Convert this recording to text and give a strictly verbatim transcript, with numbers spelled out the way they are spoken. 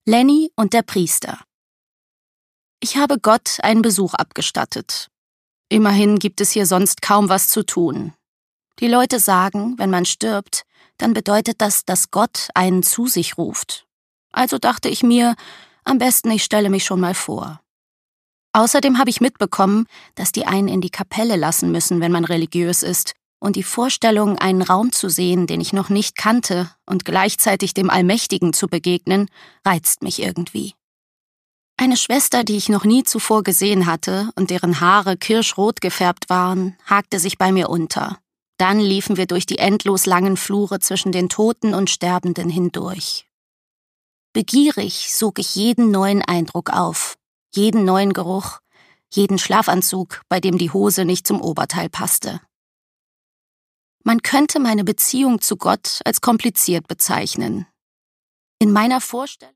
Lenny und der Priester. Ich habe Gott einen Besuch abgestattet. Immerhin gibt es hier sonst kaum was zu tun. Die Leute sagen, wenn man stirbt, dann bedeutet das, dass Gott einen zu sich ruft. Also dachte ich mir, am besten ich stelle mich schon mal vor. Außerdem habe ich mitbekommen, dass die einen in die Kapelle lassen müssen, wenn man religiös ist, und die Vorstellung, einen Raum zu sehen, den ich noch nicht kannte, und gleichzeitig dem Allmächtigen zu begegnen, reizt mich irgendwie. Eine Schwester, die ich noch nie zuvor gesehen hatte und deren Haare kirschrot gefärbt waren, hakte sich bei mir unter. Dann liefen wir durch die endlos langen Flure zwischen den Toten und Sterbenden hindurch. Begierig sog ich jeden neuen Eindruck auf, jeden neuen Geruch, jeden Schlafanzug, bei dem die Hose nicht zum Oberteil passte. Man könnte meine Beziehung zu Gott als kompliziert bezeichnen. In meiner Vorstellung